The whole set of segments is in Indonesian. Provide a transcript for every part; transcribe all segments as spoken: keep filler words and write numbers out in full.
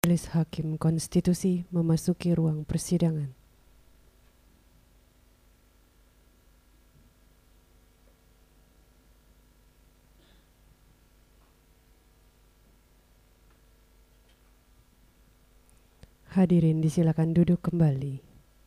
Majelis Hakim Konstitusi memasuki ruang persidangan. Hadirin disilakan duduk kembali.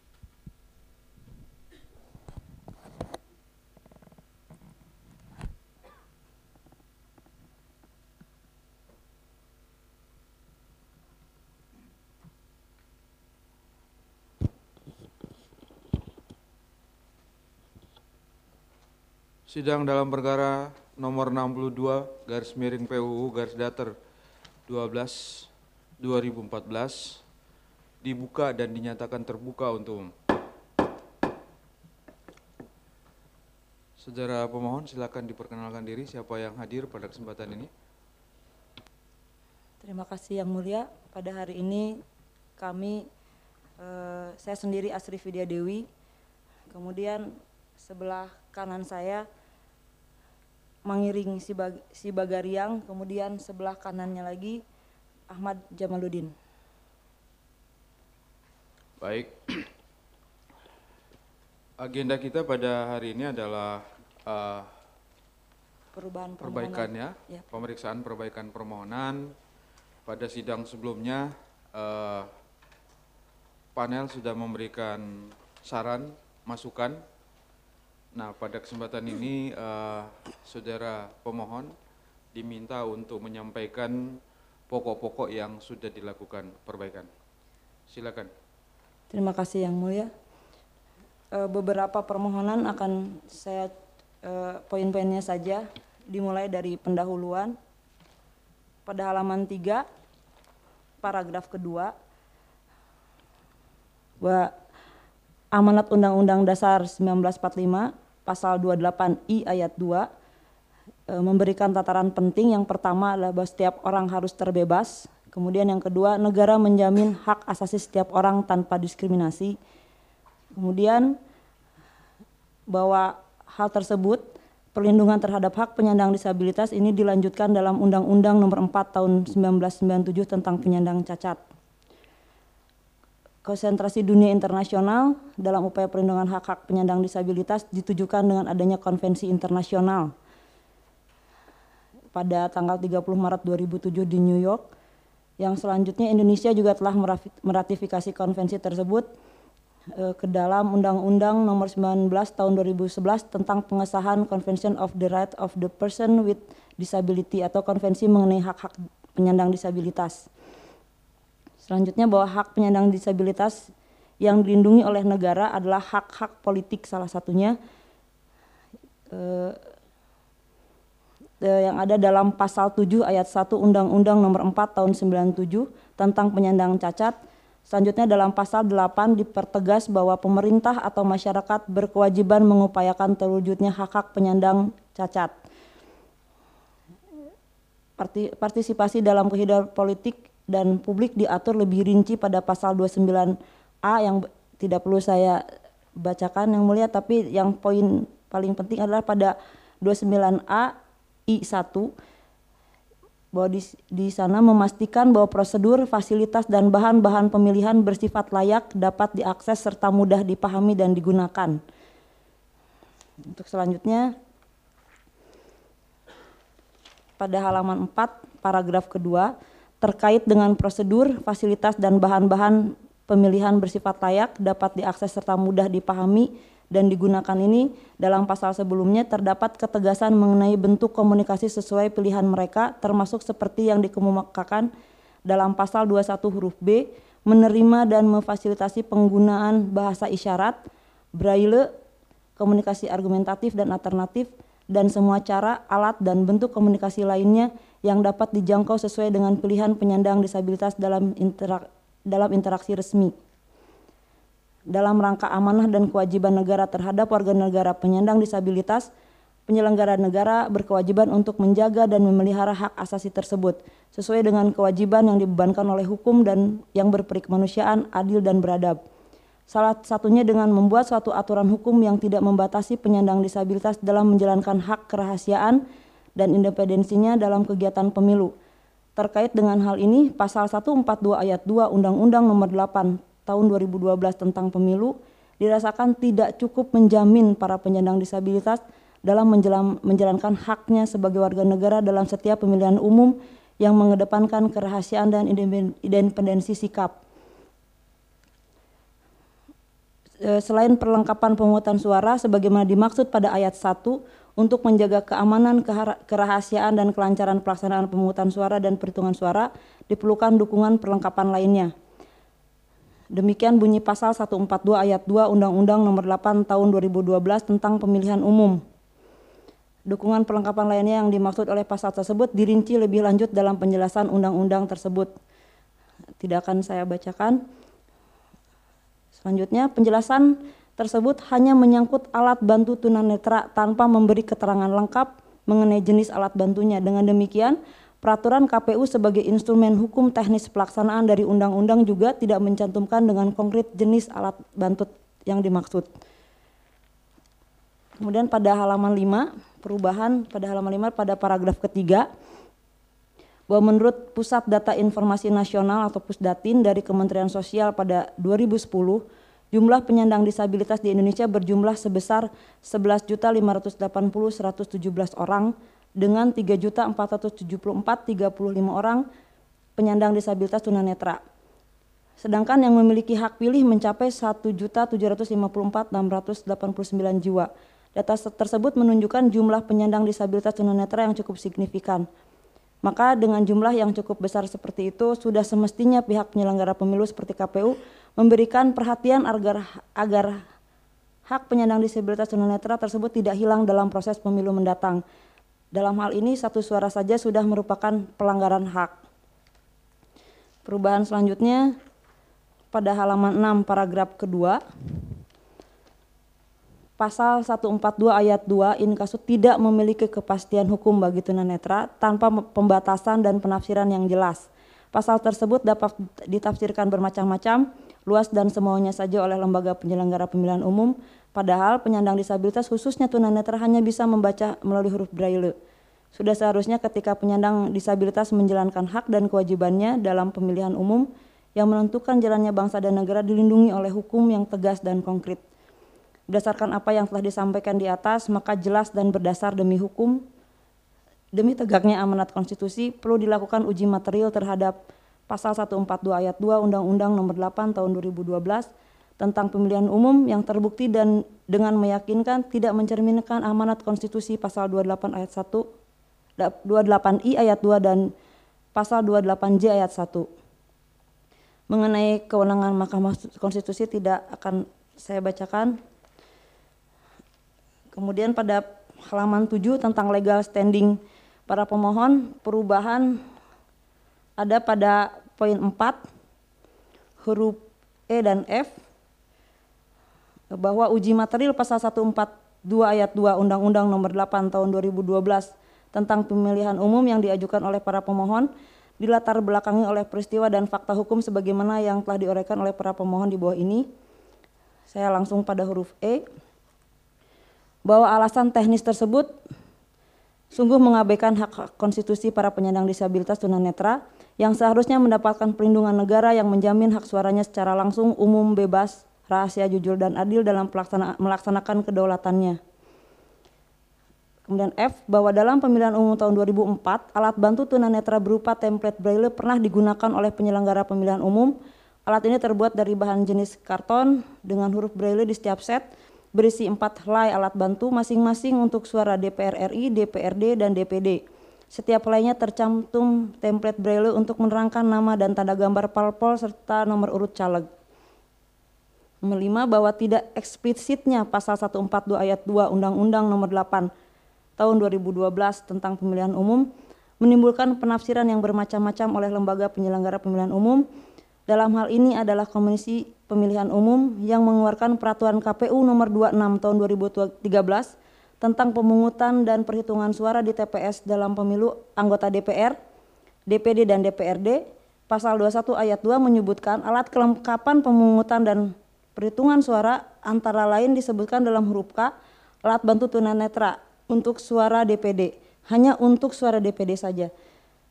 Sidang dalam perkara nomor enam puluh dua garis miring P U U garis datar dua belas dua ribu empat belas dibuka dan dinyatakan terbuka untuk umum. Saudara pemohon silakan diperkenalkan diri siapa yang hadir pada kesempatan ini. Terima kasih Yang Mulia. Pada hari ini kami, eh, saya sendiri Asri Vidya Dewi, kemudian sebelah kanan saya Mangiring Sibag- Sibagariang, kemudian sebelah kanannya lagi Ahmad Jamaluddin. Baik, agenda kita pada hari ini adalah uh, Perubahan permohonan. perbaikannya, Ya. pemeriksaan perbaikan permohonan. Pada sidang sebelumnya, uh, panel sudah memberikan saran, masukan. Nah, pada kesempatan ini, uh, saudara pemohon diminta untuk menyampaikan pokok-pokok yang sudah dilakukan perbaikan. Silakan. Terima kasih Yang Mulia. E, beberapa permohonan akan saya e, poin-poinnya saja, dimulai dari pendahuluan. Pada halaman tiga, paragraf kedua, bahwa amanat Undang-Undang Dasar seribu sembilan ratus empat puluh lima, pasal dua puluh delapan I ayat dua, e, memberikan tataran penting. Yang pertama adalah bahwa setiap orang harus terbebas. Kemudian yang kedua, negara menjamin hak asasi setiap orang tanpa diskriminasi. Kemudian bahwa hal tersebut, perlindungan terhadap hak penyandang disabilitas ini dilanjutkan dalam Undang-Undang Nomor empat Tahun seribu sembilan ratus sembilan puluh tujuh tentang penyandang cacat. Konsentrasi dunia internasional dalam upaya perlindungan hak-hak penyandang disabilitas ditujukan dengan adanya konvensi internasional. Pada tanggal tiga puluh Maret dua ribu tujuh di New York. Yang selanjutnya Indonesia juga telah meratifikasi konvensi tersebut eh, ke dalam Undang-Undang Nomor sembilan belas Tahun dua ribu sebelas tentang pengesahan Convention of the Right of the Person with Disability atau konvensi mengenai hak-hak penyandang disabilitas. Selanjutnya bahwa hak penyandang disabilitas yang dilindungi oleh negara adalah hak-hak politik salah satunya eh, yang ada dalam pasal tujuh ayat satu Undang-Undang Nomor empat Tahun sembilan puluh tujuh tentang penyandang cacat. Selanjutnya dalam pasal delapan dipertegas bahwa pemerintah atau masyarakat berkewajiban mengupayakan terwujudnya hak-hak penyandang cacat. Partisipasi dalam kehidupan politik dan publik diatur lebih rinci pada pasal dua puluh sembilan A yang tidak perlu saya bacakan Yang Mulia, tapi yang poin paling penting adalah pada dua puluh sembilan A I satu, bahwa di, di sana memastikan bahwa prosedur, fasilitas, dan bahan-bahan pemilihan bersifat layak, dapat diakses, serta mudah dipahami dan digunakan. Untuk selanjutnya, pada halaman empat, paragraf kedua, terkait dengan prosedur, fasilitas, dan bahan-bahan pemilihan bersifat layak, dapat diakses, serta mudah dipahami dan digunakan ini, dalam pasal sebelumnya terdapat ketegasan mengenai bentuk komunikasi sesuai pilihan mereka, termasuk seperti yang dikemukakan dalam pasal dua puluh satu huruf B, menerima dan memfasilitasi penggunaan bahasa isyarat, braille, komunikasi argumentatif dan alternatif, dan semua cara, alat, dan bentuk komunikasi lainnya yang dapat dijangkau sesuai dengan pilihan penyandang disabilitas dalam, interak, dalam interaksi resmi. Dalam rangka amanah dan kewajiban negara terhadap warga negara penyandang disabilitas, penyelenggara negara berkewajiban untuk menjaga dan memelihara hak asasi tersebut sesuai dengan kewajiban yang dibebankan oleh hukum dan yang berperi kemanusiaan, adil, dan beradab. Salah satunya dengan membuat suatu aturan hukum yang tidak membatasi penyandang disabilitas dalam menjalankan hak kerahasiaan dan independensinya dalam kegiatan pemilu, Terkait dengan hal ini, pasal seratus empat puluh dua ayat dua Undang-Undang Nomor delapan Tahun dua ribu dua belas tentang Pemilu dirasakan tidak cukup menjamin para penyandang disabilitas dalam menjelam, menjalankan haknya sebagai warga negara dalam setiap pemilihan umum yang mengedepankan kerahasiaan dan independensi sikap. Selain perlengkapan pemungutan suara sebagaimana dimaksud pada ayat satu untuk menjaga keamanan, kerahasiaan dan kelancaran pelaksanaan pemungutan suara dan perhitungan suara, diperlukan dukungan perlengkapan lainnya. Demikian bunyi pasal seratus empat puluh dua ayat dua Undang-Undang Nomor delapan Tahun dua ribu dua belas tentang Pemilihan Umum. Dukungan perlengkapan lainnya yang dimaksud oleh pasal tersebut dirinci lebih lanjut dalam penjelasan undang-undang tersebut. Tidak akan saya bacakan. Selanjutnya, penjelasan tersebut hanya menyangkut alat bantu tunanetra tanpa memberi keterangan lengkap mengenai jenis alat bantunya. Dengan demikian, peraturan K P U sebagai instrumen hukum teknis pelaksanaan dari undang-undang juga tidak mencantumkan dengan konkret jenis alat bantu yang dimaksud. Kemudian pada halaman lima, perubahan pada halaman lima pada paragraf ketiga, bahwa menurut Pusat Data Informasi Nasional atau Pusdatin dari Kementerian Sosial pada dua ribu sepuluh, jumlah penyandang disabilitas di Indonesia berjumlah sebesar sebelas juta lima ratus delapan puluh ribu seratus tujuh belas orang dengan tiga juta empat ratus tujuh puluh empat ribu tiga puluh lima orang penyandang disabilitas tunanetra. Sedangkan yang memiliki hak pilih mencapai satu juta tujuh ratus lima puluh empat ribu enam ratus delapan puluh sembilan jiwa. Data tersebut menunjukkan jumlah penyandang disabilitas tunanetra yang cukup signifikan. Maka dengan jumlah yang cukup besar seperti itu, sudah semestinya pihak penyelenggara pemilu seperti K P U memberikan perhatian agar, agar hak penyandang disabilitas tunanetra tersebut tidak hilang dalam proses pemilu mendatang. Dalam hal ini, satu suara saja sudah merupakan pelanggaran hak. Perubahan selanjutnya pada halaman enam paragraf kedua. Pasal seratus empat puluh dua ayat dua Inkasu tidak memiliki kepastian hukum bagi tunanetra tanpa pembatasan dan penafsiran yang jelas. Pasal tersebut dapat ditafsirkan bermacam-macam, luas dan semaunya saja oleh lembaga penyelenggara pemilihan umum, padahal penyandang disabilitas khususnya tunanetra hanya bisa membaca melalui huruf braille. Sudah seharusnya ketika penyandang disabilitas menjalankan hak dan kewajibannya dalam pemilihan umum yang menentukan jalannya bangsa dan negara dilindungi oleh hukum yang tegas dan konkret. Berdasarkan apa yang telah disampaikan di atas, maka jelas dan berdasar demi hukum, demi tegaknya amanat konstitusi, perlu dilakukan uji material terhadap pasal seratus empat puluh dua ayat dua Undang-Undang Nomor delapan Tahun dua ribu dua belas tentang pemilihan umum yang terbukti dan dengan meyakinkan tidak mencerminkan amanat konstitusi pasal dua puluh delapan ayat satu, dua puluh delapan I ayat dua dan pasal dua puluh delapan J ayat satu. Mengenai kewenangan Mahkamah Konstitusi tidak akan saya bacakan. Kemudian pada halaman tujuh tentang legal standing para pemohon, perubahan ada pada poin empat, huruf E dan F, bahwa uji material pasal seratus empat puluh dua ayat dua Undang-Undang Nomor delapan Tahun dua ribu dua belas tentang pemilihan umum yang diajukan oleh para pemohon dilatar belakangi oleh peristiwa dan fakta hukum sebagaimana yang telah diuraikan oleh para pemohon di bawah ini. Saya langsung pada huruf E, bahwa alasan teknis tersebut sungguh mengabaikan hak konstitusi para penyandang disabilitas tunanetra yang seharusnya mendapatkan perlindungan negara yang menjamin hak suaranya secara langsung, umum, bebas, rahasia, jujur, dan adil dalam pelaksana, melaksanakan kedaulatannya. Kemudian F, bahwa dalam pemilihan umum tahun dua ribu empat, alat bantu tunanetra berupa template braille pernah digunakan oleh penyelenggara pemilihan umum. Alat ini terbuat dari bahan jenis karton dengan huruf braille di setiap set, berisi empat helai alat bantu masing-masing untuk suara D P R R I, D P R D, dan D P D. Setiap helainya tercantum template braille untuk menerangkan nama dan tanda gambar parpol serta nomor urut caleg. Nomor lima, bahwa tidak eksplisitnya pasal seratus empat puluh dua ayat dua Undang-Undang Nomor delapan Tahun dua ribu dua belas tentang pemilihan umum menimbulkan penafsiran yang bermacam-macam oleh lembaga penyelenggara pemilihan umum. Dalam hal ini adalah Komisi Pemilihan Umum yang mengeluarkan peraturan K P U nomor dua puluh enam tahun dua ribu tiga belas tentang pemungutan dan perhitungan suara di T P S dalam pemilu anggota D P R, D P D dan D P R D. Pasal dua puluh satu ayat dua menyebutkan alat kelengkapan pemungutan dan perhitungan suara antara lain disebutkan dalam huruf K, alat bantu tunanetra untuk suara D P D, hanya untuk suara D P D saja.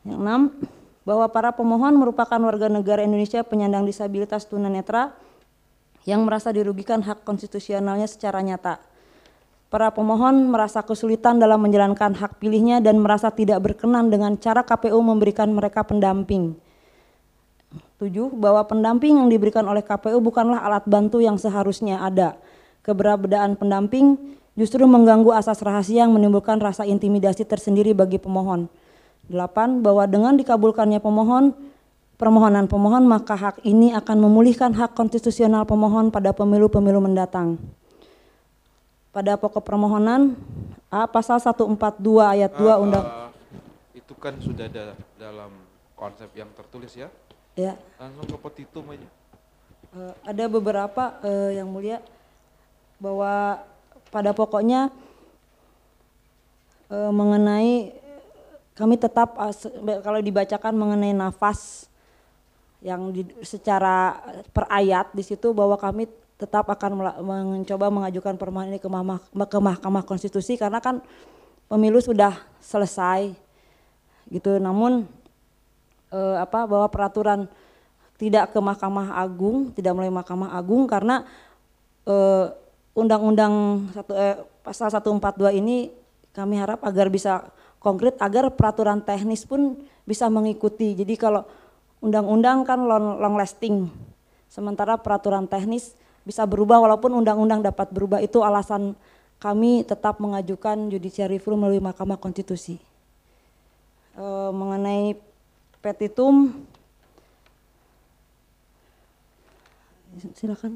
Yang enam, bahwa para pemohon merupakan warga negara Indonesia penyandang disabilitas tunanetra yang merasa dirugikan hak konstitusionalnya secara nyata. Para pemohon merasa kesulitan dalam menjalankan hak pilihnya dan merasa tidak berkenan dengan cara K P U memberikan mereka pendamping. Tujuh, bahwa pendamping yang diberikan oleh K P U bukanlah alat bantu yang seharusnya ada. Keberadaan pendamping justru mengganggu asas rahasia yang menimbulkan rasa intimidasi tersendiri bagi pemohon. Delapan, bahwa dengan dikabulkannya pemohon, permohonan pemohon, maka hak ini akan memulihkan hak konstitusional pemohon pada pemilu-pemilu mendatang. Pada pokok permohonan, A, pasal seratus empat puluh dua ayat dua Uh, Undang. uh, itu kan sudah ada dalam konsep yang tertulis ya. Ya, Langsung ke petitum aja. eh, ada beberapa eh, yang mulia bahwa pada pokoknya eh, mengenai kami tetap eh, kalau dibacakan mengenai nafas yang di, secara per ayat di situ bahwa kami tetap akan mela- mencoba mengajukan permohonan ini ke Mahkamah, ke Mahkamah Konstitusi karena kan pemilu sudah selesai gitu. Namun eh, apa bahwa peraturan tidak ke Mahkamah Agung, tidak melalui Mahkamah Agung karena eh, Undang-Undang satu eh, pasal seratus empat puluh dua ini kami harap agar bisa konkret agar peraturan teknis pun bisa mengikuti. Jadi kalau undang-undang kan long, long lasting, sementara peraturan teknis bisa berubah walaupun undang-undang dapat berubah. Itu alasan kami tetap mengajukan judicial review melalui Mahkamah Konstitusi. E, mengenai petitum, silakan.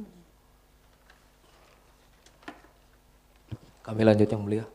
Kami lanjut yang mulia.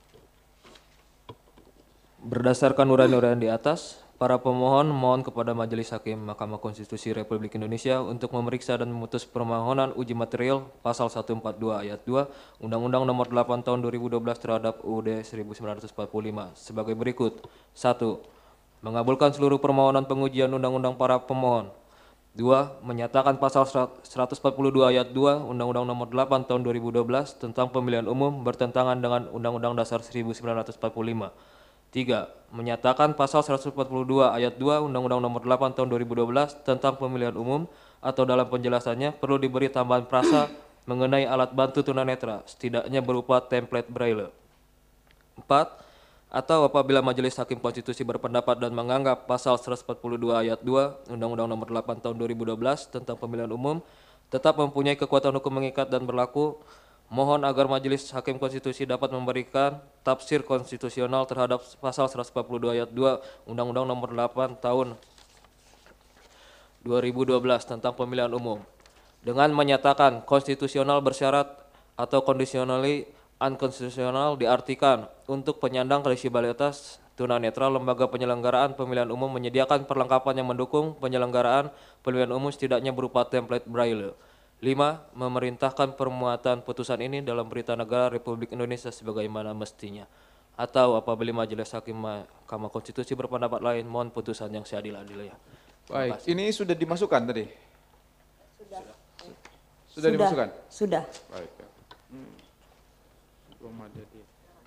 Berdasarkan uraian-uraian di atas, para pemohon mohon kepada Majelis Hakim Mahkamah Konstitusi Republik Indonesia untuk memeriksa dan memutus permohonan uji material pasal seratus empat puluh dua ayat dua Undang-Undang Nomor delapan Tahun dua ribu dua belas terhadap U U D seribu sembilan ratus empat puluh lima sebagai berikut. Satu, mengabulkan seluruh permohonan pengujian undang-undang para pemohon. Dua, menyatakan pasal seratus empat puluh dua ayat dua Undang-Undang Nomor delapan Tahun dua ribu dua belas tentang pemilihan umum bertentangan dengan Undang-Undang Dasar seribu sembilan ratus empat puluh lima. Tiga, menyatakan pasal seratus empat puluh dua ayat dua Undang-Undang Nomor delapan Tahun dua ribu dua belas tentang pemilihan umum atau dalam penjelasannya perlu diberi tambahan frasa mengenai alat bantu tunanetra, setidaknya berupa template braille. Empat, atau apabila Majelis Hakim Konstitusi berpendapat dan menganggap pasal seratus empat puluh dua ayat dua Undang-Undang Nomor delapan Tahun dua ribu dua belas tentang pemilihan umum tetap mempunyai kekuatan hukum mengikat dan berlaku, mohon agar Majelis Hakim Konstitusi dapat memberikan tafsir konstitusional terhadap pasal seratus empat puluh dua ayat dua Undang-Undang Nomor delapan Tahun dua ribu dua belas tentang pemilihan umum dengan menyatakan konstitusional bersyarat atau conditionally unconstitutional diartikan untuk penyandang disabilitas tunanetra lembaga penyelenggaraan pemilihan umum menyediakan perlengkapan yang mendukung penyelenggaraan pemilihan umum setidaknya berupa template braille. Lima, memerintahkan permuatan putusan ini dalam Berita Negara Republik Indonesia sebagaimana mestinya. Atau apabila Majelis Hakim Mahkamah Konstitusi berpendapat lain, mohon putusan yang seadil-adilnya. Baik, ini sudah dimasukkan tadi? Sudah. Sudah, Sudah dimasukkan? Sudah. Baik. Ya. Hmm. Belum ada di.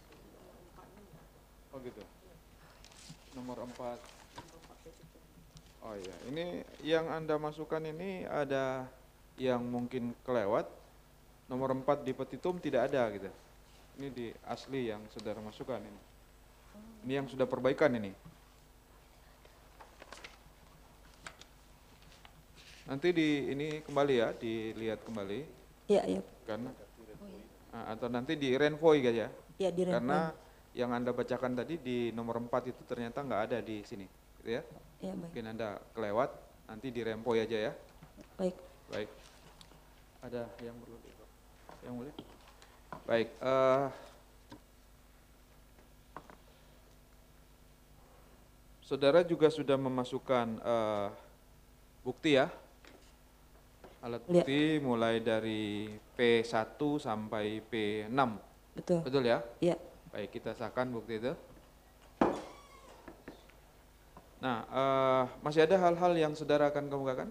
Oh gitu. Nomor empat. Oh iya, ini yang Anda masukkan ini ada yang mungkin kelewat. Nomor empat di petitum tidak ada gitu. Ini di asli yang saudara masukkan ini. Ini yang sudah perbaikan ini. Nanti di ini kembali ya, dilihat kembali. Iya, iya. Karena Nah, atau nanti di renvoy aja. Iya, di Karena yang Anda bacakan tadi di nomor empat itu ternyata nggak ada di sini, gitu ya. Iya, baik. Mungkin Anda kelewat, nanti di renvoy aja ya. Baik. Baik. Ada yang perlu di yang boleh? Baik, uh, saudara juga sudah memasukkan uh, bukti ya. Alat bukti ya. Mulai dari P satu sampai P enam. Betul. Betul ya? Iya. Baik, kita sahkan bukti itu. Nah, uh, masih ada hal-hal yang saudara akan kemukakan?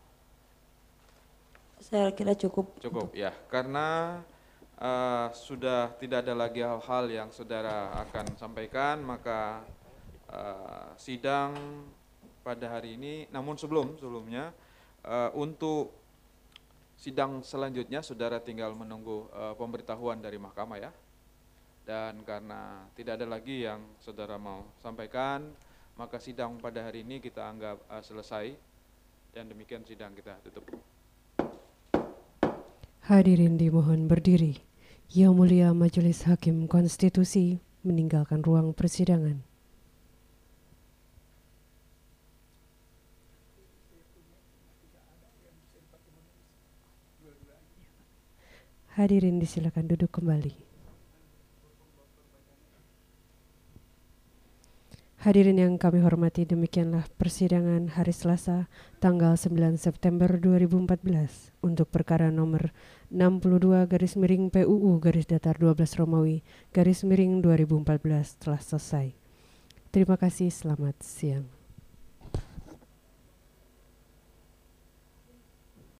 Saya kira cukup. Cukup, ya. Karena uh, sudah tidak ada lagi hal-hal yang saudara akan sampaikan, maka uh, sidang pada hari ini. Namun sebelum sebelumnya uh, untuk sidang selanjutnya saudara tinggal menunggu uh, pemberitahuan dari mahkamah ya. Dan karena tidak ada lagi yang saudara mau sampaikan, maka sidang pada hari ini kita anggap uh, selesai. Dan demikian sidang kita tutup. Hadirin dimohon berdiri. Yang Mulia Majelis Hakim Konstitusi meninggalkan ruang persidangan. Hadirin disilakan duduk kembali. Hadirin yang kami hormati, demikianlah persidangan hari Selasa tanggal sembilan September dua ribu empat belas untuk perkara nomor enam puluh dua garis miring P U U garis datar dua belas Romawi garis miring dua ribu empat belas telah selesai. Terima kasih, selamat siang.